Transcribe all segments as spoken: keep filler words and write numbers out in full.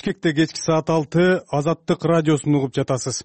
Бишкекте кечки саат алты Азаттык радиосун угуп жатасыз.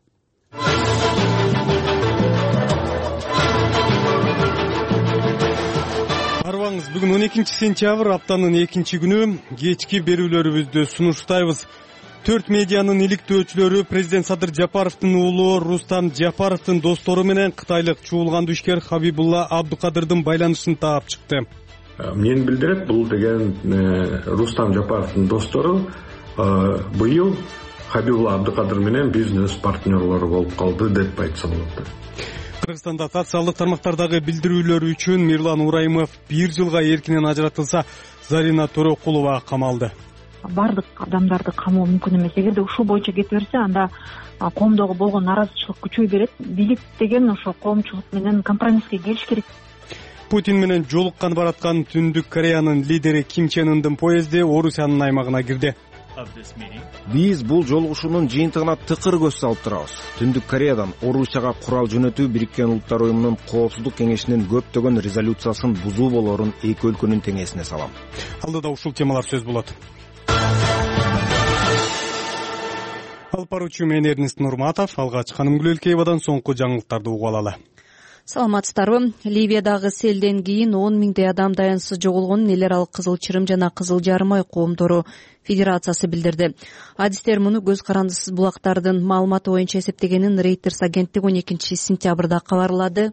Арбаңыз, бүгүн он экинчи сентябрь, аптанын экинчи күнү. Кечки берүүлөрүбүздү сунуштайбыз. Төрт медианын иликтөөчүлөрү президент Садыр Жапаровдун уулу Рустам Жапаровдун достору менен кытайлык чуулган ишкер Хабибулла Абдыкадырдын байланышын таап чыкты. Мен билдирет, бул деген Рустам Жапаровдун достору быйыл Хабибулла Абдыкадыр менен бизнес партнерлору болуп калды деп айтса болот. Кыргызстанда социалдык тармактардагы билдирүүлөрү үчүн Мирлан Ураймов бир жылга эркинен ажыратылса, Зарина Төрөкулова камалды. Бардык адамдарды камоо мүмкүн эмес. Эгерде ушул боюнча кете берсе, анда коомдогу болгон наразычылык күчөй берет. Бийлик деген ошо коомчулук менен компромисске келиш керек. Путин менен жолуккан бараткан Түндүк Кореянын лидери Ким Чен Ындын поезди Орусиянын аймагына кирди. Биз бул жолугушуунун жыйынтыгына тыкыр көз салып турабыз. Түндүк Кореядан Орусияга курал жөнөтүү Бириккен Улуттар уюмунун Коопсуздук кеңешинин көптөгөн резолюциясын бузуу болорун эки өлкөнүн теңесине салам. Алдыда ушул темалар сөз болот. Алып баруучу мен Эрнест Нурматов, алгач Ханымгүл Элкеевадан соңку жаңылыктарды угуп алалы. Саламатсыздарбы. Ливиядагы селден кийин он миңдей адам даянсыз жоголгонун эл аралык Кызыл Чырым жана Кызыл Жарым ай коомдору федерациясы билдирди. Адистер муну көз карандысыз булактардын маалыматы боюнча эсептегенин Reuters агенттиги он экинчи сентябрда кабарлады.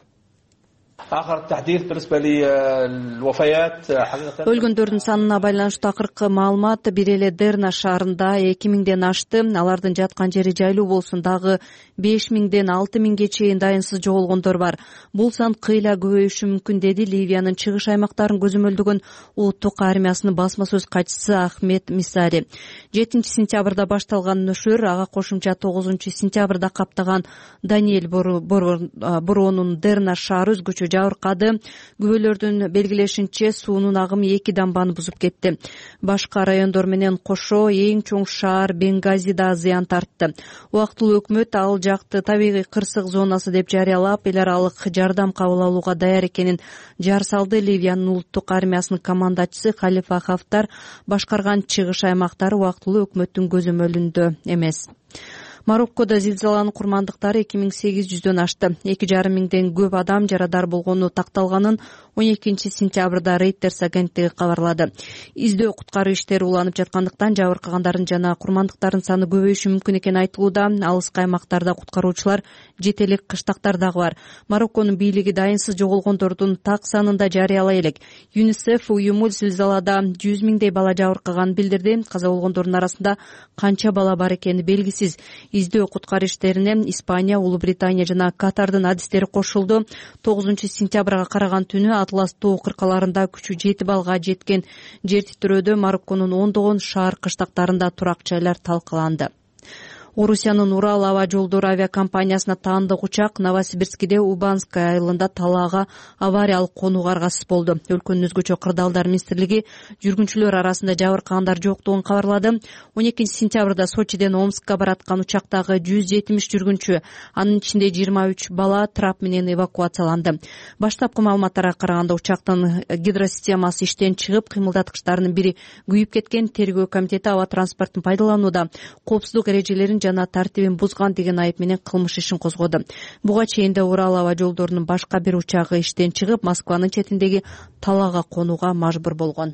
Өлгөндөрдүн санына байланыштуу акыркы маалымат бир эле Дерна шаарында эки миңден ашты. Алардын жаткан жери жайлуу болсун, дагы беш миңден алты миңге чейин дайынсыз жоголгондор бар. Бул сан кыйла көбөйүшү мүмкүн, деди Ливиянын чыгыш аймактарын көзөмөлдөгөн улуттук армиясынын басма сөз катчысы Ахмед Мисари. жетинчи сентябрда башталган нөшөр ага кошумча тогузунчу сентябрда каптаган Даниэль Боронун Дерна шаары өзгөчө жабыркады. Күбөлөрдүн белгилешинче, суунун агымы эки дамбаны бузуп кетти. Башка райондор менен кошо эң чоң шаар Бенгази да зыян тартты. Убактылуу өкмөт ал жакты табигый кырсык зонасы деп жарыялап, эл аралык жардам кабыл алууга даяр экенин жар салды. Ливиянын улуттук армиясынын командачысы Халифа Хафтар башкарган чыгыш аймактары убактылуу өкмөттүн көзөмөлүндө эмес. Мароккодо зилзаланын курмандыктары эки миң сегиз жүздөн ашты. эки жарым миңден көп адам жарадар болгону такталганын он экинчи сентябрда Reuters агенттиги кабарлады. Издөө куткаруу иштери уланып жаткандыктан жабыркагандардын жана курмандыктардын саны көбөйүшү мүмкүн экени айтылууда. Алыскы аймактарда куткаруучулар жетелик кыштактар дагы бар. Марокконун бийлиги дайынсыз жоголгондордун так санын да жарыялай элек. ЮНИСЕФ уюму зилзалада жүз миңдей бала жабыркаганын билдирди. Каза болгондордун арасында канча бала бар экени белгисиз. Издөө куткаруу иштерине Испания, Улуу Британия жана Катардын адистери кошулду. тогузунчу сентябрга караган түнү Атлас тоо кыркаларында күчү жети балга жеткен жер титирөөдө Марокконун ондогон шаар кыштактарында турак жайлар талкаланды. Орусиянын Урал аба жолдору авиакомпаниясына таандык учак Новосибирскиде Убанская айылында талаага авариялык конууга аргасыз болду. Өлкөнүн өзгөчө кырдаалдар министрлиги жүргүнчүлөр арасында жабыркагандар жоктугун кабарлады. он экинчи сентябрда Сочиден Омскка бараткан учактагы жүз жетимиш жүргүнчү, анын ичинде жыйырма үч бала трап менен эвакуацияланды. Баштапкы маалыматтарга караганда учактын гидросистемасы иштен чыгып, кыймылдаткычтарынын бири күйүп кеткен. Тергөө комитети аба транспортун пайдаланууда коопсуздук эрежелерин жана тартибин бузган деген айып менен кылмыш ишин козгоду. Буга чейин да Урал аба жолдорунун башка бир учагы иштен чыгып, Москванын четиндеги талаага конууга мажбур болгон.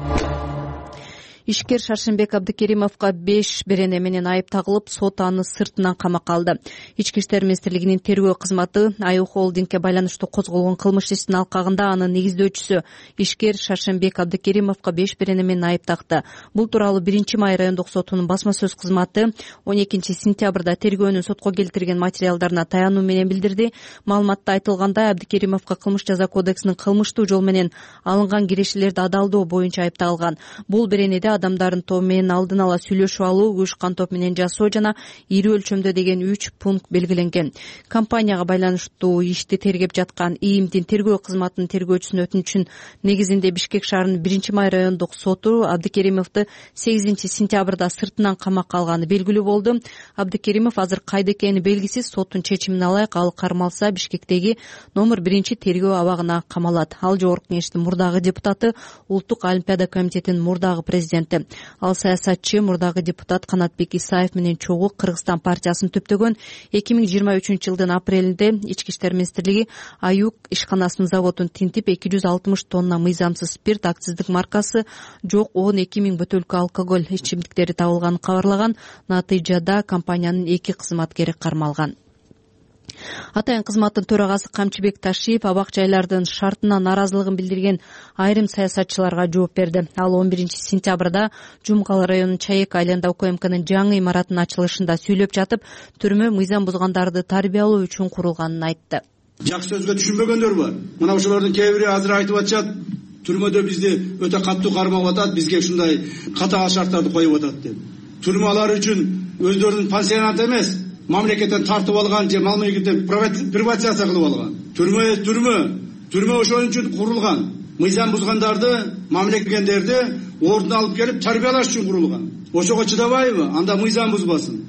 Ишкер Шаршенбек Абдыкеримовго беш берене менен айып тагылып, сот аны сыртынан камакка алды. Ички иштер министрлигинин тергөө кызматы Аю холдингге байланыштуу козголгон кылмыш ишинин алкагында анын негиздөөчүсү Ишкер Шаршенбек Абдыкеримовго беш берене менен айып такты. Бул тууралуу биринчи май райондук сотунун басма сөз кызматы он экинчи сентябрда тергөөнүн сотко келтирген материалдарына таянуу менен билдирди. Маалыматта айтылгандай, Абдыкеримовго кылмыш жаза кодексинин кылмыштуу жол менен алынган кирешелерди адалдоо боюнча айыпталган. Бул беренеде адамдардын тобу менен алдын ала сүйлөшүп алуу, уюшкан топ менен жасоо жана ири өлчөмдө деген үч пункт белгиленген. Компанияга байланыштуу ишти тергеп жаткан ИИМдин тергөө кызматынын тергөөчүсүнүн өтүнүчүн негизинде Бишкек шаарынын биринчи май райондук соту Абдыкеримовду сегизинчи сентябрда сыртынан камакка алганы белгилүү болду. Абдыкеримов азыр кайда экени белгисиз. Соттун чечимине ылайык ал кармалса Бишкектеги номер биринчи тергөө абагына камалат. Ал жогорку кеңештин мурдагы депутаты, Улуттук олимпиада комитетинин мурдагы президенти президенти. Ал саясатчы мурдагы депутат Канатбек Исаев менен чогуу Кыргызстан партиясын түптөгөн. эки миң жыйырма үчүнчү жылдын апрелинде Ички иштер министрлиги Аюк ишканасынын заводун тинтип эки жүз алтымыш тонна мыйзамсыз спирт, акциздик маркасы жок он эки миң бөтөлкө алкоголь ичимдиктери табылганын кабарлаган. Натыйжада компаниянын эки кызматкери кармалган. Атайын кызматтын төрагасы Камчыбек Ташиев абак жайлардын шартына наразылыгын билдирген айрым саясатчыларга жооп берди. Ал он биринчи сентябрда Жумкал районунун Чаек айланда УКМКнын жаңы имаратынын ачылышында сүйлөп жатып, түрмө мыйзам бузгандарды тарбиялоо үчүн курулганын айтты. Жакшы сөзгө түшүнбөгөндөр бар. Мына ошолордун кээ бири азыр айтып атышат, түрмөдө бизди өтө катуу кармап атат, бизге ушундай катаал шарттарды коюп атат деп. Түрмалар үчүн өздөрүнүн пансионат эмес, мамлекеттен тартып алган же мал мülкүтү приватизация кылып алган. Түрмө түрмө, түрмө ошол үчүн курулган. Мыйзам бузгандарды, мамлекеттендерди ордуна алып келип тарбиялаш үчүн курулган. Ошого чыдабайбы? Анда мыйзам бузбасын.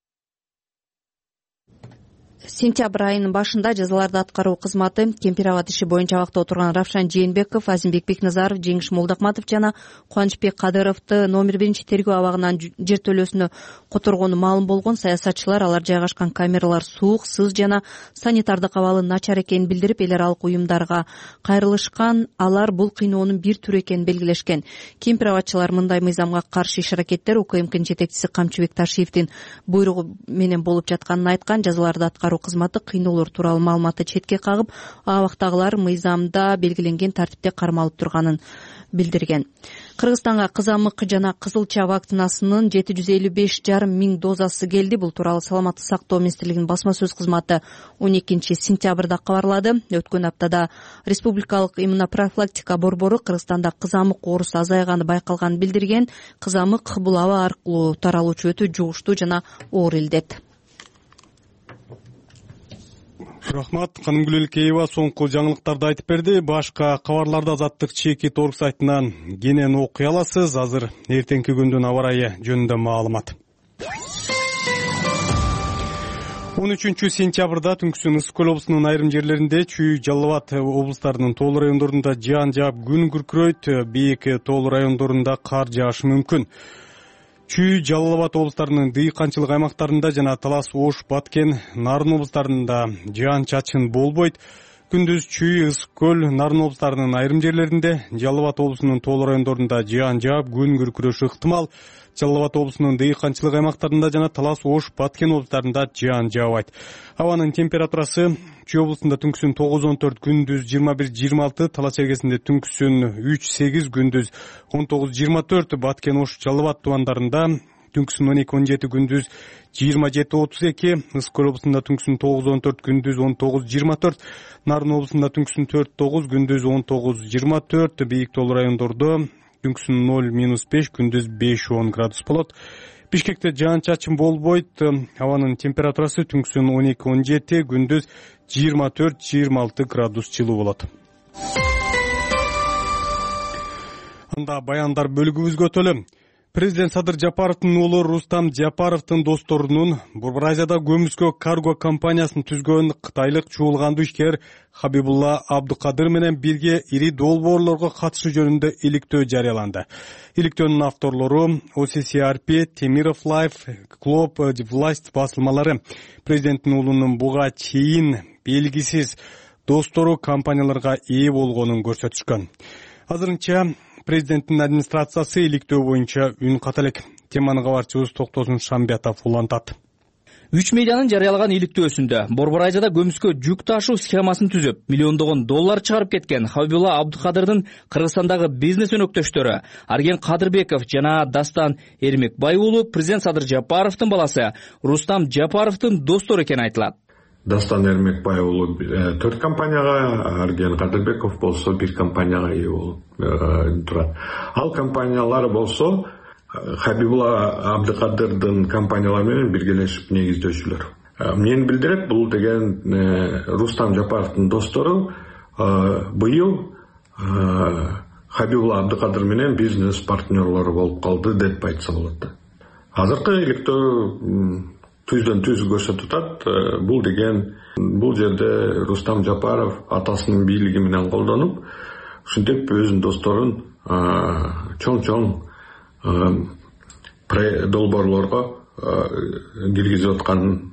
Сентябрь айынын башында жазаларды аткаруу кызматы Кемпирабад иши боюнча абакта отурган Равшан Жээнбеков, Азимбек Бекназаров, Жеңиш Молдокматов жана Кубанычбек Кадыровду номер биринчи тергөө абагынан жертөлөөсүнө которгону маалым болгон. Саясатчылар алар жайгашкан камералар суук, сыз жана санитардык абалы начар экенин билдирип, эл аралык уюмдарга кайрылышкан. Алар бул кыйноонун бир түрү экенин белгилешкен. Кемпирабадчылар мындай мыйзамга каршы иш-аракеттер УКМКнын жетекчиси Камчыбек Ташиевдин буйругу менен болуп жатканын айткан. Жазаларды аткаруу кызматы кыйноолор тууралуу маалыматты четке кагып, абактагылар мыйзамда белгиленген тартипте кармалып турганын билдирген. Кыргызстанга кызамык жана кызылча вакцинасынын жети жүз элүү беш жарым миң дозасы келди. Бул тууралуу Саламаттык сактоо министрлигинин басма сөз кызматы он экинчи сентябрда кабарлады. Өткөн аптада Республикалык иммунопрофилактика борбору Кыргызстанда кызамык оорусу азайганы байкалганын билдирген. Кызамык бул аба аркылуу таралуучу өтө жугуштуу жана оор илдет. Рахмат, Канымгүл Элкеева соңку жаңылыктарды айтып берди. Башка кабарларды Азаттык чеки торг сайтынан кенен окуй аласыз. Азыр эртеңки күндүн аба ырайы жөнүндө маалымат. он үчүнчү сентябрда түнкүсүн Ысык Көл облусунун айрым жерлеринде, Чүй, Жалал Абад облустарынын тоолуу райондорунда жаан жаап күн күркүрөйт, бийик тоолуу райондорунда кар жаашы мүмкүн. Чүй, Жалал Абад облустарынын дыйканчылык аймактарында жана Талас, Ош, Баткен, Нарын облустарында жаан чачын болбойт. Күндүз Чүй, Ысык Көл, Нарын облустарынын айрым жерлеринде, Жалал Абад облусунун тоолуу райондорунда жаан жаап күн күркүрөшү ыктымал. Жалал Абад облусунун дыйканчылык аймактарында жана Талас, Ош, Баткен облустарында жаан жаабайт. Абанын температурасы Чүй облусунда түнкүсүн тогуз он төрт, күндүз жыйырма бир жыйырма алты, Талас чергесинде түнкүсүн үч сегиз, күндүз он тогуз жыйырма төрт, Баткен, Ош, Жалал Абад тубандарында түнкүсүн он эки он жети, күндүз жыйырма жети отуз эки, Ысык Көл облусунда түнкүсүн тогуз он төрт, күндүз он тогуз жыйырма төрт, Нарын облусунда түнкүсүн төрт тогуз, күндүз он тогуз жыйырма төрт, бийик тоолуу райондордо түнкүсүн ноль минус беш, күндүз беш он градус болот. Бишкекте жаан чачын болбойт. Абанын температурасы түнкүсүн он эки он жети, күндүз жыйырма төрт жыйырма алты градус жылуу болот. Анда баяндар бөлүгүбүзгө өтөлү. Президент Садыр Жапаровдун уулу Рустам Жапаровдун досторунун Бурбаразияда Көмүскө карго компаниясын түзгөн кытайлык чуулгандуу ишкер Хабибулла Абдыкадыр менен бирге ири долбоорлорго катышы жөнүндө иликтөө жарыяланды. Иликтөөнүн авторлору о си си ар пи, Темиров Лайф, Клуб Власть басылмалары. Президенттин уулунун буга чейин белгисиз достору компанияларга ээ болгонун көрсөтүшкөн. Азырынча президенттин администрациясы иликтөө боюнча үн ката элек. Теманы кабарчыбыз Токтосун Шамбиатов улантат. Үч медианын жарыялаган иликтөөсүндө Борборайжада көмүскө жүк ташуу схемасын түзүп, миллиондогон доллар чыгарып кеткен Хабибулла Абдыкадырдын Кыргызстандагы бизнес өнөктөштөрү Арген Кадырбеков жана Дастан Эрмекбай уулу президент Садыр Жапаровдун баласы Рустам Жапаровдун достору экени айтылат. Дастан Эрмекбай уулу төрт компанияга, Арген Кадырбеков болсо бир компанияга ээ болуп турат. Ал компаниялар болсо Хабибулла Абдыкадырдын компаниялары менен биргелешип негиздөөчүлөр. Мен билдирет, бул деген Рустам Жапаровдун достору быйыл Хабибулла Абдыкадыр менен бизнес партнерлору болуп калды деп айтса болот. Азыркы иликтөө түздөн түз көрсөтүп атат. Бул деген бул жерде Рустам Жапаров атасынын бийлиги менен колдонуп, ушинтип өзүнүн досторун чоң-чоң долбоорлорго киргизип атканын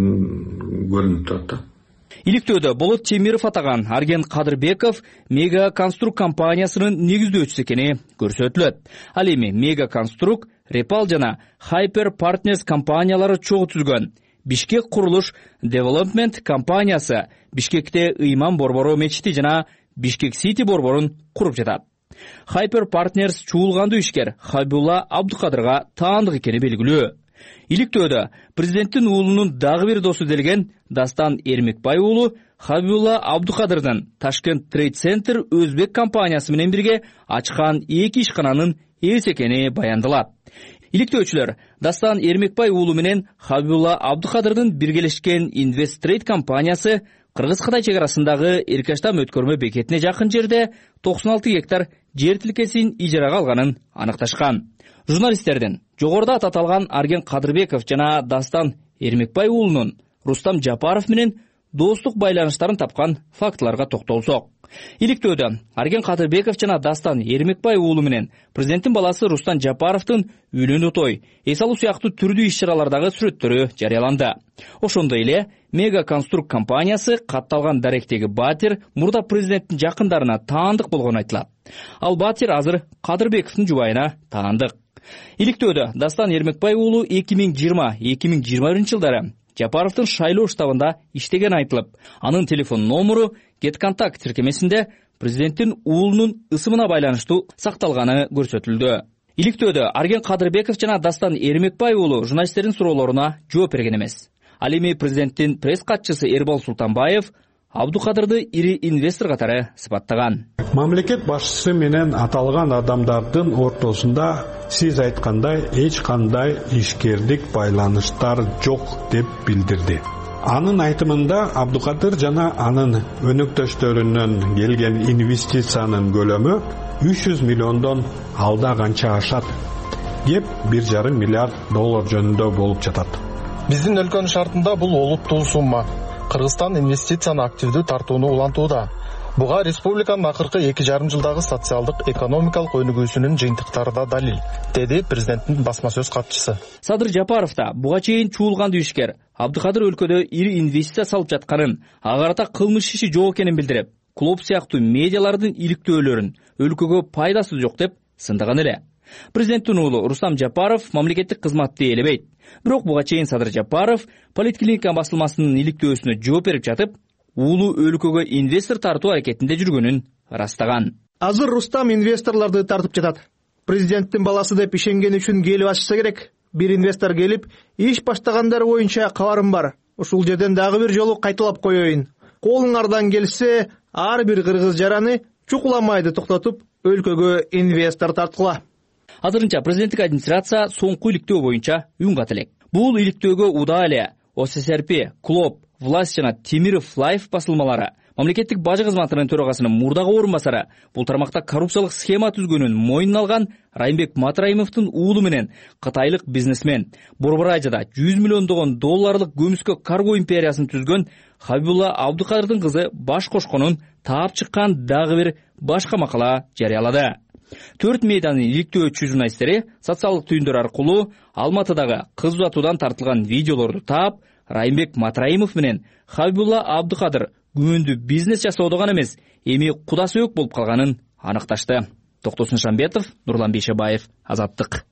көрүнүп турат да. Иликтөөдө Болот Темиров атаган Арген Кадырбеков Мега Конструк компаниясынын негиздөөчүсү экени көрсөтүлөт. Ал эми Мега Конструк, Репал жана Hyper Partners компаниялары чогуу түзгөн Бишкек Курулуш Development компаниясы Бишкекте Ыйман борбору мечити жана Бишкек Сити борборун куруп жатат. Hyper Partners чуулгандуу ишкер Хабибулла Абдыкадырга таандык экени белгилүү. Иликтөөдө президенттин уулунун дагы бир досу делген Дастан Эрмекбай уулу Хабибулла Абдыкадырдын Ташкент Трейд Центр Өзбек компаниясы менен бирге ачкан эки ишкананын ээси экени баяндалат. Иликтөөчүлөр Дастан Эрмекбай уулу менен Хабибулла Абдыкадырдын биргелешкен Инвест Трейд компаниясы Кыргыз-Кытай чек арасындагы Эркаштам өткөрмө бекетине жакын жерде токсон алты гектар жер тилкесин ижарага алганын аныкташкан. Журналисттердин жогоруда аталган Арген Кадырбеков жана Дастан Эрмекбай уулунун Рустам Жапаров менен достук байланыштарын тапкан фактыларга токтолсок. Иликтөөдө Арген Кадырбеков жана Дастан Эрмекбай уулу менен президенттин баласы Рустам Жапаровдун үйлөнүү той, эс алуу сыяктуу түрдүү иш-чаралардагы сүрөттөрү жарыяланды. Ошондой эле Мега Конструк компаниясы катталган даректеги Батир мурда президенттин жакындарына таандык болгону айтылат. Ал Батир азыр Кадырбековдун жубайына таандык. Иликтөөдө Дастан Эрмекбай уулу эки миң жыйырма эки миң жыйырма биринчи жылдары Жапаровдун шайлоо штабында иштеген айтылып, анын телефон номеру GetContact тиркемесинде президенттин уулунун ысымына байланыштуу сакталганы көрсөтүлдү. Иликтөөдө Арген Кадырбеков жана Дастан Эрмекбай уулу журналисттердин суроолоруна жооп берген эмес. Ал эми президенттин пресс катчысы Эрбол Султанбаев Абдыкадырды ири инвестор катары сыпаттаган. Мамлекет башчысы менен аталган адамдардын ортосунда сиз айткандай эч кандай ишкердик байланыштар жок деп билдирди. Анын айтымында Абдыкадыр жана анын өнөктөштөрүнөн келген инвестициянын көлөмү үч жүз миллиондон алда канча ашат. Кеп бир жарым миллиард доллар жөнүндө болуп жатат. Биздин өлкөнүн шартында бул олуттуу сумма. Кыргызстан инвестицияны активдүү тартууну улантууда. Буга республиканын акыркы эки жарым жылдагы социалдык экономикалык өнүгүүсүнүн жыйынтыктары да далил, деди президенттин басма сөз катчысы. Садыр Жапаров да буга чейин чуулгандуу ишкер Абдыкадыр өлкөдө ири инвестиция салып жатканын, ага карата кылмыш иши жок экенин билдирип, клуб сыяктуу медиалардын иликтөөлөрүн өлкөгө пайдасы жок деп сындаган эле. Президенттин уулу Рустам Жапаров мамлекеттик кызматты элебейт. Бирок буга чейин Садыр Жапаров Политклиника басылмасынын иликтөөсүнө жооп берип жатып, уулу өлкөгө инвестор тартуу аракетинде жүргөнүн ырастаган. Азыр Рустам инвесторлорду тартып жатат. Президенттин баласы деп ишенген үчүн келип ачса керек. Бир инвестор келип, иш баштагандар боюнча кабарым бар. Ушул жерден дагы бир жолу кайталап коеюн. Колуңардан келсе, ар бир кыргыз жараны чукуламайды токтотуп, өлкөгө инвестор тарткыла. Азырынча президенттик администрация соңку иликтөө боюнча үн кат элек. Бул иликтөөгө Уда эле О С С Р П, Клоп, Власть жана Темиров Лайф басылмалары, мамлекеттик бажы кызматынын төрагасынын мурдагы орун басары бул тармакта коррупциялык схема түзгөнүн мойнуна алган Райымбек Матраимовдун уулу менен кытайлык бизнесмен, Борбор Айжада жүз миллиондогон долларлык көмүскө карго империясын түзгөн Хабибулла Абдыкадырдын кызы баш кошконун таап чыккан дагы бир башка макала жарыялады. Төрт медианын иликтөөчү журналисттери социалдык түйүндөр аркылуу Алматыдагы кыз uzatуудан тартылган видеолорду таап, Райымбек Матраимов менен Хабибулла Абдыкадыр күмөндүү бизнес жасоодо гана эмес, эми куда сөөк болуп калганын аныкташты. Токтосун Шамбетов, Нурлан Бейшебаев, Азаттык.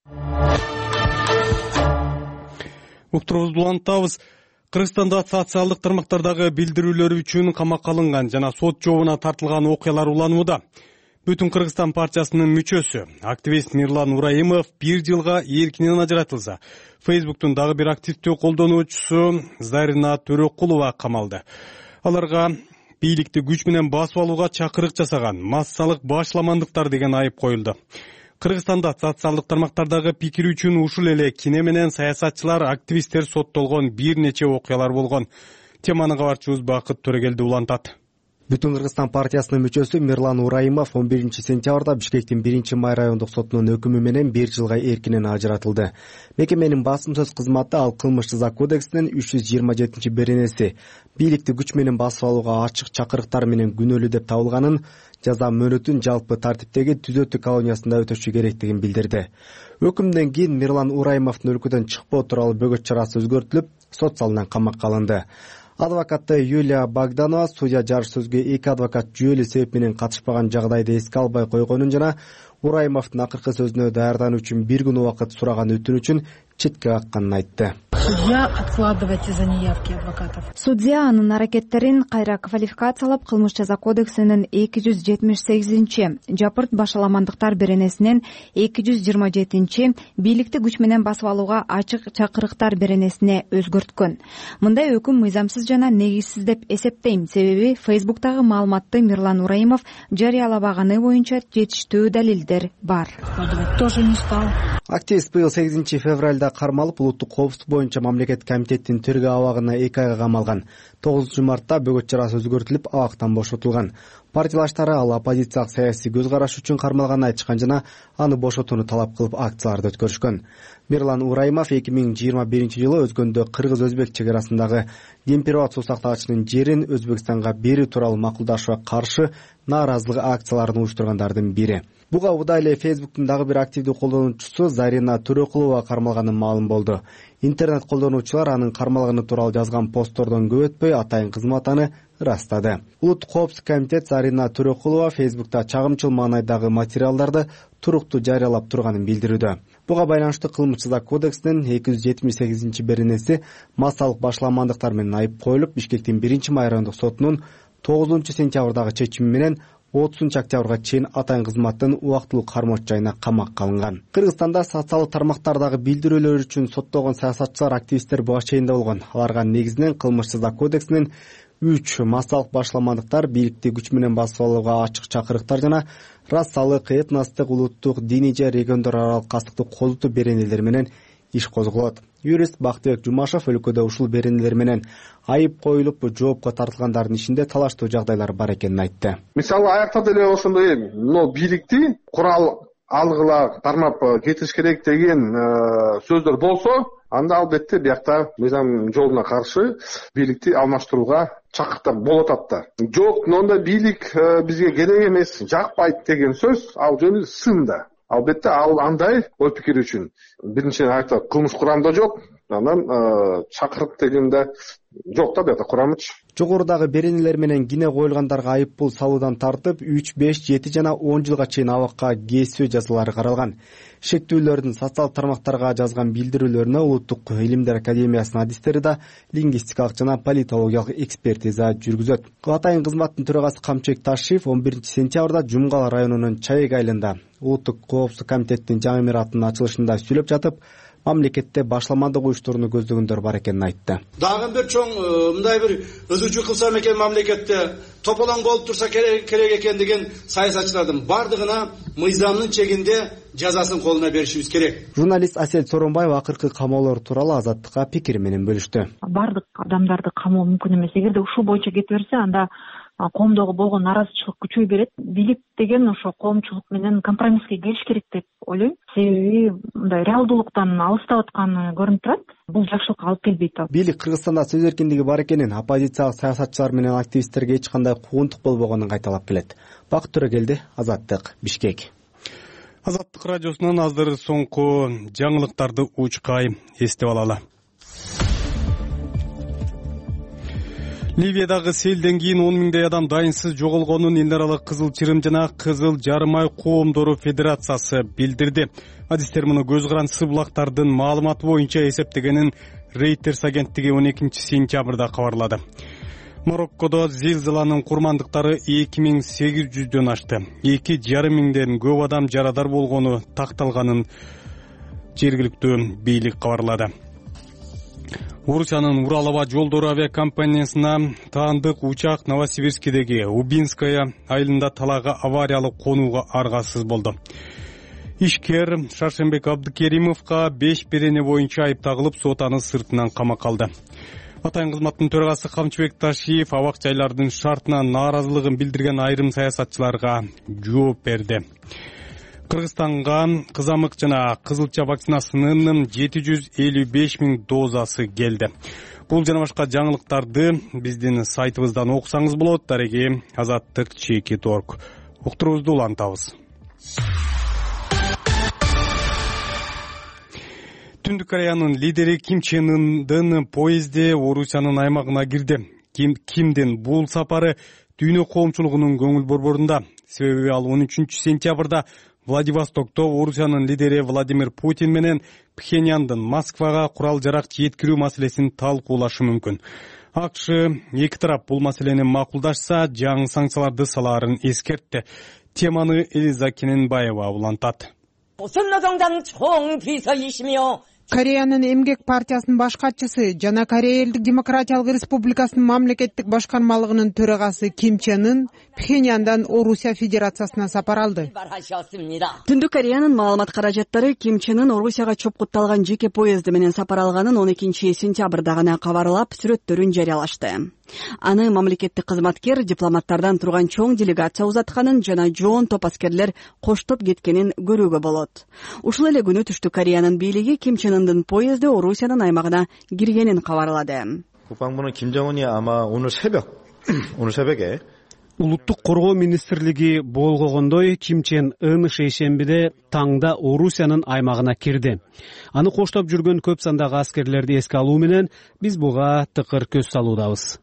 Уктурубузду улантабыз. Кыргызстанда социалдык тармактардагы билдирүүлөр үчүн камакка алынган жана сот жообуна тартылган окуялар уланууда. Бүтүн Кыргызстан партиясынын мүчөсү, активист Мирлан Ураимов бир жылга эркинен ажыратылса, Фейсбуктун дагы бир активдүү колдонуучусу Зарина Төрөкулова камалды. Аларга бийликти күч менен басып алууга чакырык жасаган, массалык башламандыктар деген айып коюлду. Кыргызстанда социалдык тармактардагы пикир үчүн ушул эле кине менен саясатчылар, активисттер соттолгон бир нече окуялар болгон. Теманы кабарчыбыз Бакыт Төрөгелди улантат. Бүтүн Кыргызстан партиясынын мүчөсү Мирлан Ураимов он биринчи сентябрда Бишкектин биринчи май райондук сотунун өкүмү менен бир жылга эркинен ажыратылды. Мекеменин басым сөз кызматы ал кылмыш жаза кодексинин үч жүз жыйырма жетинчи беренеси бийликти күч менен басып алууга ачык чакырыктар менен күнөөлүү деп табылганын, жаза мөөнөтүн жалпы тартиптеги түзөтүү колониясында өтөшү керектигин билдирди. Өкүмдөн кийин Мирлан Ураимовдун өлкөдөн чыкпоо тууралуу бөгөт чарасы өзгөртүлүп, сот залынан камакка алынды. Адвокаты Юлия Богданова судья жарыш сөзгө эки адвокат жүйөлүү себеп менен катышпаган жагдайды эске албай койгонун жана Ураимовдун акыркы сөзүнө даярдануу үчүн бир күн убакыт сураган өтүнүчүн четке какканын айтты. Судья откладывать из-за неявки адвокатов. Судья анын аракеттерин кайра квалификациялап, кылмыш жаза кодексинин эки жүз жетимиш сегизинчи жапырт башаламандыктар беренесинен эки жүз жыйырма жетинчи бийликти күч менен басып алууга ачык чакырыктар беренесине өзгөрткөн. Мындай өкүм мыйзамсыз жана негизсиз деп эсептейм, себеби Фейсбуктагы маалыматты Мирлан Ураимов жарыялабаганы боюнча жетиштүү далилдер бар. Тоже не стал. Активист быйыл сегизинчи февралда кармалып, улуттук коопсуздук боюнча мамлекет комитеттин тергөө абагына эки айга камалган. тогузунчу мартта бөгөт чарасы өзгөртүлүп, абактан бошотулган. Партиялаштары ал оппозициялык саясий көз караш үчүн кармалганын айтышкан жана аны бошотууну талап кылып акцияларды өткөрүшкөн. Мирлан Ураимов эки миң жыйырма биринчи жылы өзгөндө кыргыз-өзбек чек арасындагы Демпирбат суу сактагычынын жерин Өзбекстанга берүү тууралуу макулдашууга каршы нааразылык акцияларын уюштургандардын бири. Буга удай эле Фейсбуктун дагы бир активдүү колдонуучусу Зарина Төрөкулова кармалганы маалым болду. Интернет колдонуучулар анын кармалганы тууралуу жазган посттордон көп өтпөй атайын кызмат аны ырастады. Улуттук коопсуздук комитет Зарина Төрөкулова Фейсбукта чагымчыл маанайдагы материалдарды туруктуу жарыялап турганын билдирүүдө. Буга байланыштуу кылмыш жаза кодексинин эки жүз жетимиш сегизинчи беренеси массалык башаламандыктар менен айып коюлуп, Бишкектин биринчи май райондук сотунун тогузунчу сентябрдагы чечими менен отузунчу октябрга чейин атайын кызматтын убактылуу кармоочу жайына камакка алынган. Кыргызстанда социалдык тармактардагы билдирүүлөр үчүн соттолгон саясатчылар, активисттер буга чейин да болгон. Аларга негизинен кылмыш жаза кодексинин үч массалык башаламандыктар, бийликти күч менен басып алууга ачык чакырыктар жана расалык, этностук, улуттук, диний же региондор аралык кастыкты колдотуу беренелери менен иш козголот. Юрист Бактыбек Жумашев өлкөдө ушул беренелер менен айып коюлуп, жоопко тартылгандардын ишинде талаштуу жагдайлар бар экенин айтты. Мисалы аякта деле ошондой, но бийликти курал алгыла тармап кетиш керек деген сөздөр болсо, анда албетте биякта мыйзам жолуна каршы бийликти алмаштырууга чакырыктар болот атта. Жок, монда бийлик бизге керек эмес, жакпайт деген сөз ал жөнү сын да. Албетте ал андай ой пикир үчүн биринчиден айта кылмыш курамда жок, анан чакырык дегенде жок да бета курамычы. Жогорудагы беренелер менен кине коюлгандарга айып пул салуудан тартып үч, беш, жети жана он жылга чейин абакка кесүү жазалары каралган. Шектүүлөрдүн социалдык тармактарга жазган билдирүүлөрүнө Улуттук илимдер академиясынын адистери да лингвистикалык жана политологиялык экспертиза жүргүзөт. Атайын кызматтын төрагасы Камчыбек Ташиев он биринчи сентябрда Жумгал районунун Чайык айылында Улуттук коопсуздук комитеттин жаңы имараттын ачылышында сүйлөп жатып, мамлекетте башаламандык уюштурууну көздөгөндөр бар экенин айтты. Дагы бир чоң мындай бир өзүчө кылсам экен мамлекетте тополоң болуп турса керек экен деген саясатчылардын бардыгына мыйзамдын чегинде жазасын колуна беришибиз керек. Журналист Асел Соронбаева акыркы камоолор тууралуу Азаттыкка пикир менен бөлүштү. Бардык адамдарды камоо мүмкүн эмес. Эгерде ушул боюнча кете берсе, анда коомдогу болгон наразычылык күчөй берет. Бийлик деген ошо коомчулук менен компромисске келиш керек деп ойлойм. Себеби мындай реалдуулуктан алыстап атканы көрүнүп турат. Бул жакшылыкка алып келбейт. Бийлик Кыргызстанда сөз эркиндиги бар экенин, оппозициялык саясатчылар менен активисттерге эч кандай куугунтук болбогонун кайталап келет. Бакыт Төрөгелди, Азаттык, Бишкек. Азаттык радиосунан азыр соңку жаңылыктарды учкай эстеп алалы. Ливиядагы селден кийин он миңдей адам дайынсыз жоголгонун эл аралык Кызыл Чырым жана Кызыл Жарым ай коомдору федерациясы билдирди. Адистер муну көз карандысы булактардын маалыматы боюнча эсептегенин Reuters агенттиги он экинчи сентябрда кабарлады. Мароккодо зилзаланын курмандыктары эки миң сегиз жүздөн ашты. эки жарым миңден көп адам жарадар болгону такталганын жергиликтүү бийлик кабарлады. Орусиянын Урал аба жолдору авиакомпаниясына таандык учак Новосибирскидеги Убинская айылында талага авариялык конууга аргасыз болду. Ишкер Шаршембек Абдыкеримовго беш берене боюнча айып тагылып, сот аны сыртынан камакка алды. Атайын кызматтын төрагасы Камчыбек Ташиев абак жайлардын шартына нааразылыгын билдирген айрым саясатчыларга жооп берди. Кыргызстанга кызамык жана кызылча вакцинасынын жети жүз элүү беш миң дозасы келди. Бул жана башка жаңылыктарды биздин сайтыбыздан окусаңыз болот. Дареги Азаттык чекит орг. Уктуруубузду улантабыз. Түндүк Кореянын лидери Ким Чен Ындын поезде Орусиянын аймагына кирди. Ким, Кимдин бул сапары дүйнө коомчулугунун көңүл борборунда. Себеби ал он үчүнчү сентябрда Владивостокто Орусиянын лидери Владимир Путин менен Пхеньяндын Москвага курал жарак жеткирүү маселесин талкуулашы мүмкүн. АКШ эки тарап бул маселени макулдашса, жаңы санкцияларды салаарын эскертти. Теманы Элиза Кененбаева улантат. Кореянын эмгек партиясынын баш катчысы жана Корея Элдик Демократиялык Республикасынын мамлекеттик башкармалыгынын төрагасы Ким Чен Ын Пхеньяндан Орусия Федерациясына сапар алды. Түндүк Кореянын маалымат каражаттары Ким Чен Ын Орусияга чопкутталган жеке поезди менен сапар алганын он экинчи сентябрда гана кабарлап, сүрөттөрүн жарыялашты. Аны мамлекеттик кызматкер дипломаттардан турган чоң делегация узатканын жана жоон топ аскерлер коштоп кеткенин көрүүгө болот. Ушул эле күнү Түштүк Кореянын бийлиги Ким Чен Ындын поезди Орусиянын аймагына киргенин кабарлады. 국방부는 김정은이 아마 오늘 새벽 오늘 새벽에 Улуттук коргоо министрлиги болгогондой Ким Чен Ын шейшембиде таңда Орусиянын аймагына кирди. Аны коштоп жүргөн көп сандагы аскерлерди эске алуу менен биз буга тыкыр көз салуудабыз.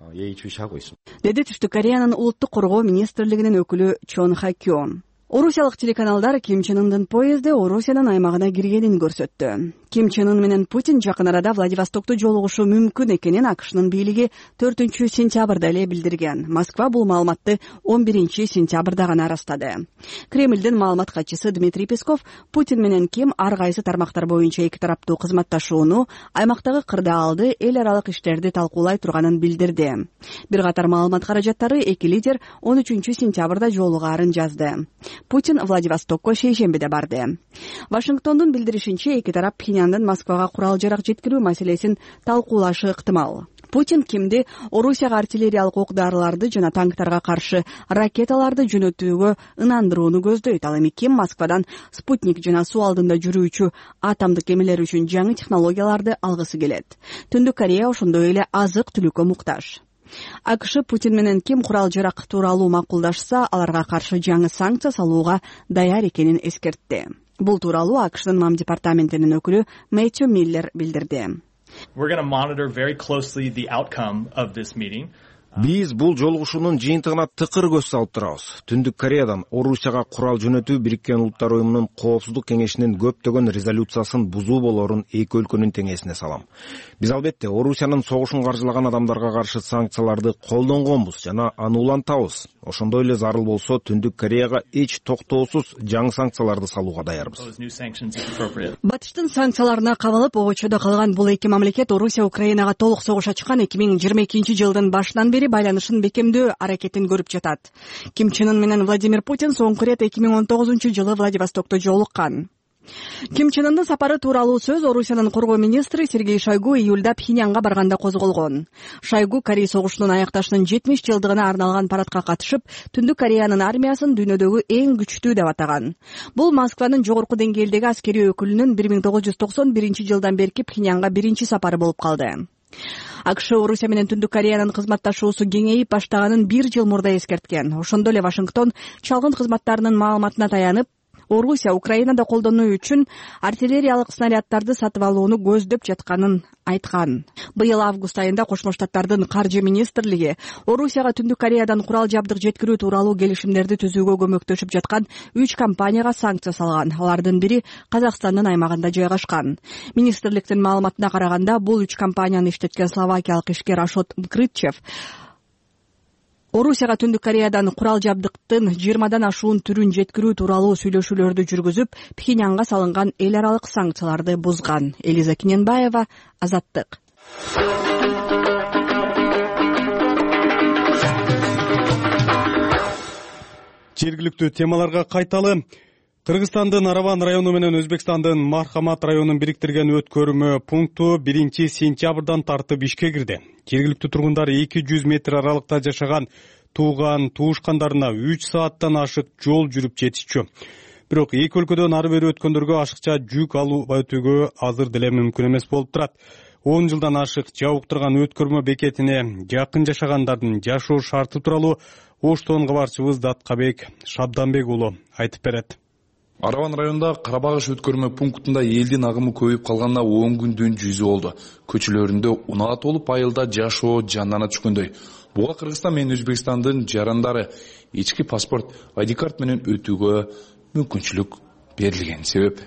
Деди Түштүк Кореянын улуттук коргоо министрлигинин өкүлү Чон Ха Кё. Орусиялык телеканалдар Ким Чен Ындын поезди Орусиянын аймагына киргенин көрсөттү. Ким Чен Ын менен Путин жакын арада Владивостокто жолугушу мүмкүн экенин АКШнын бийлиги төртүнчү сентябрда эле билдирген. Москва бул маалыматты он биринчи сентябрда гана ырастады. Кремлдин маалымат катчысы Дмитрий Песков Путин менен Ким ар кайсы тармактар боюнча эки тараптуу кызматташууну, аймактагы кырдаалды, эл аралык иштерди талкуулай турганын билдирди. Бир катар маалымат каражаттары эки лидер он үчүнчү сентябрда жолугаарын жазды. Путин Владивостокко шейшембиде барды. Вашингтондун билдиришинче эки тарап Пхеньяндын Москвага курал жарак жеткирүү маселесин талкуулашы ыктымал. Путин Кимди Орусияга артиллериялык ок-дарыларды жана танктарга каршы ракеталарды жөнөтүүгө ынандырууну көздөйт. Ал эми Ким Москвадан спутник жана суу алдында жүрүүчү атомдук кемелер үчүн жаңы технологияларды алгысы келет. Түндүк Корея ошондой эле азык-түлүккө муктаж. АКШ Путин менен Ким курал жарак тууралуу макулдашса, аларга каршы жаңы санкция салууга даяр экенин эскертти. Бул тууралуу АКШнын мам департаментинин өкүлү Мэтью Миллер билдирди. Биз бул жолугушуунун жыйынтыгына тыкыр көз салып турабыз. Түндүк Кореядан Орусияга курал жөнөтүү Бириккен Улуттар уюмунун коопсуздук кеңешинин көптөгөн резолюциясын бузуу болорун эки өлкөнүн теңесине салам. Биз албетте Орусиянын согушун каржылаган адамдарга каршы санкцияларды колдонгонбуз жана аны улантабыз. Ошондой эле зарыл болсо Түндүк Кореяга эч токтоосуз жаңы санкцияларды салууга даярбыз. Батыштын санкцияларына кабылып обочодо калган бул эки мамлекет Орусия Украинага толук согуш ачкан эки миң жыйырма экинчи жылдын башынан бери байланышын бекемдөө аракетин көрүп жатат. Ким Чен Ын менен Владимир Путин соңку рет эки миң он тогузунчу жылы Владивостокто жолуккан. Ким Чен Ындын сапары тууралуу сөз Орусиянын коргоо министри Сергей Шойгу июлда Пхеньянга барганда козголгон. Шойгу Корей согушунун аякташынын жетимиш жылдыгына арналган парадка катышып, Түндүк Кореянын армиясын дүйнөдөгү эң күчтүү деп атаган. Бул Москванын жогорку деңгээлдеги аскерий өкүлүнүн бир миң тогуз жүз токсон биринчи жылдан берки Пхеньянга биринчи сапары болуп калды. АКШ Орусия менен Түндүк Кореянын кызматташуусу кеңейип баштаганын бир жыл мурда эскерткен. Ошондой эле Вашингтон чалгын кызматтарынын маалыматына таянып, Орусия Украинада колдонуу үчүн артиллериялык снаряддарды сатып алууну көздөп жатканын айткан. Быйыл август айында Кошмо Штаттардын каржы министрлиги Орусияга Түндүк Кореядан курал жабдык жеткирүү тууралуу келишимдерди түзүүгө көмөктөшүп жаткан үч компанияга санкция салган. Алардын бири Казакстандын аймагында жайгашкан. Министрликтин маалыматына караганда, бул үч компанияны иштеткен словакиялык ишкер Ашот Мкрытчев Орусияга Түндүк Кореядан курал жабдыктын жыйырмадан ашуун түрүн жеткирүү тууралуу сүйлөшүүлөрдү жүргүзүп, Пхеньянга салынган эл аралык санкцияларды бузган. Элиза Кененбаева, Азаттык. Жергиликтүү темаларга кайталы. Кыргызстандын Араван району менен Өзбекстандын Мархамат районун бириктирген өткөрмө пункту биринчи сентябрдан тартып ишке кирди. Жергиликтүү тургундар эки жүз метр аралыкта жашаган тууган туушкандарына үч сааттан ашык жол жүрүп жетишчү. Бирок эки өлкөдөн ары бери өткөндөргө ашыкча жүк алып өтүүгө азыр деле мүмкүн эмес болуп турат. он жылдан ашык жабыктырган өткөрмө бекетине жакын жашагандардын жашоо шарты тууралуу Оштон кабарчыбыз Даткабек Шабданбек уулу айтып берет. Араван районунда Карабагыш өткөрмө пунктунда элдин агымы көбөйүп калганына он күндөн жүзү болду. Көчөлөрүндө унаа толуп айылда жашоо жандана түшкөндөй. Буга Кыргызстан менен Өзбекстандын жарандары ички паспорт, ай ди карт менен өтүүгө мүмкүнчүлүк берилген себеп.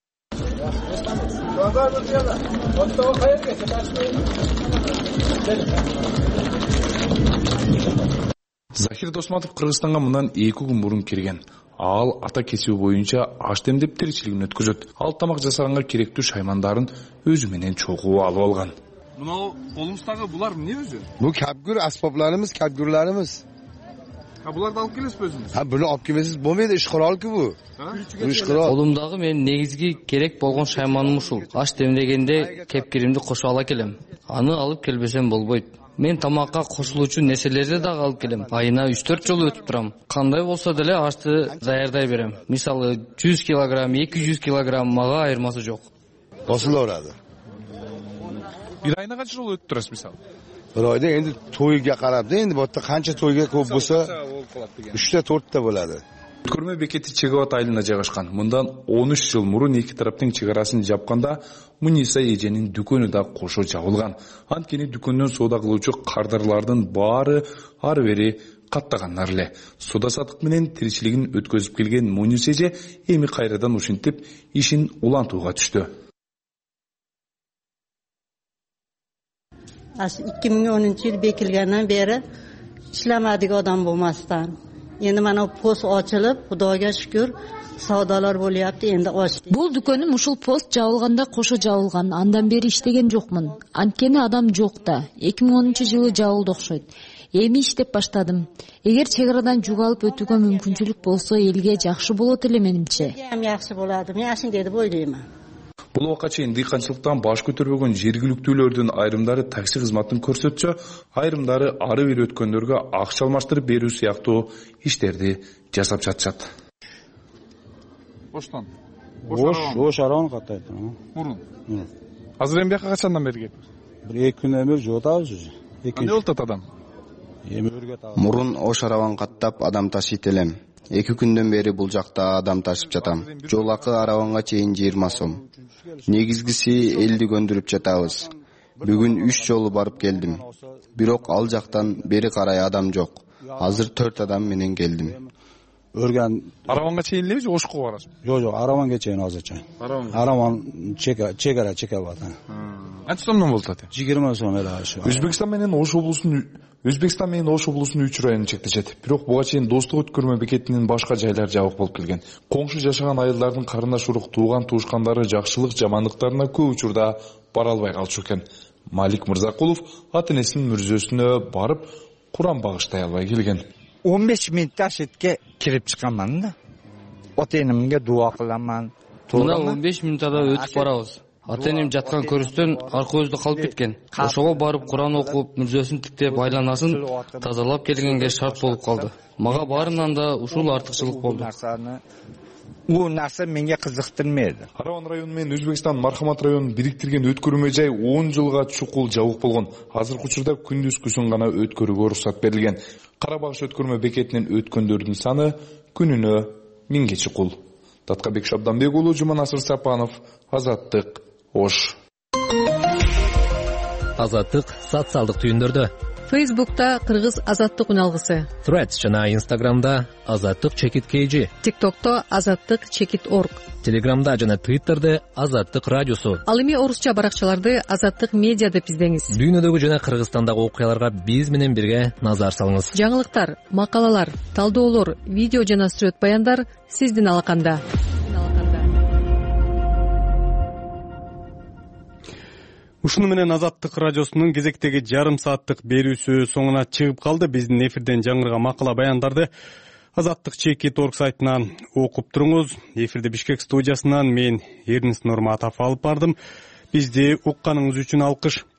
Захир Досматов Кыргызстанга мындан эки күн мурун кирген. Ал ата кесиби боюнча аш демдеп тиричилигин өткөзөт. Ал тамак жасаганга керектүү шаймандарын өзү менен чогуу алып алган. Мына колуңуздагы булар эмне өзү? Бу капгүр аспапларыбыз, капгүрларыбыз. Ha буларды алып келесизби өзүңүз? Ha буну алып келесиз болбойт, иш курал-ку бу. Иш курал. Колумдагы менин негизги керек болгон шайманым ушул. Аш демдегенде кепкиримди кошо ала келем. Аны алып келбесем болбойт. Мен тамакка кошулуучу нерселерди дагы алып келем. Айына үч төрт жолу өтүп турам. Кандай болсо деле ашты даярдай берем. Мисалы жүз килограмм, эки жүз килограмм мага айырмасы жок. Кошулорады. Бир айына канча жолу өтүп турасыз мисалы? Bir oyda endi to'yga qarab da, endi bu yerda qancha to'yga ko'p bo'lsa, uchta to'rtta bo'ladi. Өткөрмө бекети Чегават айылында жайгашкан. Мындан он үч жыл мурун эки тараптын чек арасын жапканда Муниса эженин дүкөнү да кошо жабылган. Анткени дүкөндөн соода кылуучу кардарлардын баары ары бери каттагандар эле. Соода сатык менен тиричилигин өткөзүп келген Муниса эже эми кайрадан ушинтип ишин улантууга түштү. ikki ming o'ninchi yil bekilgandan beri ishlamadik odam bo'lmasdan. Endi mana post ochilib, Xudoga shukr, savdolar bo'lyapti, endi ochdik. Бул дүкөнүм ушул пост жабылганда кошо жабылган. Андан бери иштеген жокмун. Анткени адам жок да. эки миң онунчу жылы жабылды окшойт. Эми иштеп баштадым. Эгер чек арадан жүк алып өтүүгө мүмкүнчүлүк болсо, элге жакшы болот эле менимче. Эми жакшы болот. Мен ашындай деп ойлоймун. Бул убакка чейин дыйканчылыктан баш көтөрбөгөн жергиликтүүлөрдүн айрымдары такси кызматын көрсөтсө, айрымдары ары бери өткөндөргө акча алмаштырып берүү сыяктуу иштерди жасап жатышат. Оштон. Ош, Ош Араван каттайт. Мурун. Азыр эми бияка качандан бери келип? Бир эки күн эми жотабыз уже. Кандай болуп атат адам? Эми өргөт алып. Мурун Ош Араван каттап адам ташыйт элем. эки күндөн бери бул жакта адам ташып жатам. Жол акы Араванга чейин жыйырма сом. Негизгиси элди көндүрүп жатабыз. Бүгүн үч жолу барып келдим. Бирок ал жактан бери карай адам жок. Азыр төрт адам менен келдим. Өргөн Араванга чейин эле же Ошко барасыз? Жок, жок, Араванга чейин азырча. Араван чека чекара чекап атат. Канча сомдон болот ати? жыйырма сом эле ашы. Өзбекстан менен Ош облусунун Өзбекстан менен Ош облусунун үч району чектешет. Бирок буга чейин достук өткөрмө бекетинин башка жайлары жабык болуп келген. Коңшу жашаган айылдардын карындаш урук тууган туушкандары жакшылык жамандыктарына көп учурда бара албай калчу экен. Малик Мырзакулов ата-энесинин мүрзөсүнө барып Куран багыштай албай келген. он беш минутта шетке кирип чыкканмын да. Ата-энемге дуа кыламын. Мына он беш минутада өтүп барабыз. Ата-энем жаткан көрүстөн аркы өзүдө калып кеткен. Ошого барып Куран окуп, мүрзөсүн тиктеп, айланасын тазалап келгенге шарт болуп калды. Мага баарынан да ушул артыкчылык болду. Бул нерсе менге кызыктырмайды. Араван району менен Өзбекстан Мархамат районун бириктирген өткөрмө жай он жылга чукул жабык болгон. Азыркы учурда күндүзгүсүн гана өткөрүүгө уруксат берилген. Карабагыш өткөрмө бекетинен өткөндөрдүн саны күнүнө миңге чукул. Даткабек Шабданбек уулу, Жуманасыр Сапанов, Азаттык, Ош. Азаттык социалдык түйүндөрдө. Фейсбукта Кыргыз азаттык үналгысы. Threads жана Инстаграмда азаттык чекит kg. ТикТокто азаттык чекит орг. Телеграмда жана Твиттерде азаттык радиосу. Ал эми орусча баракчаларды азаттык медиа деп издеңиз. Дүйнөдөгү жана Кыргызстандагы окуяларга биз менен бирге назар салыңыз. Жаңылыктар, макалалар, талдоолор, видео жана сүрөт баяндар сиздин алаканда. Ушуну менен Азаттык радиосунун кезектеги жарым сааттык берүүсү соңуна чыгып калды. Биздин эфирден жаңырган макала баяндарды Азаттык чекит орг сайтынан окуп туруңуз. Эфирде Бишкек студиясынан мен Эрнест Нурматов алып бардым. Бизди укканыңыз үчүн алкыш.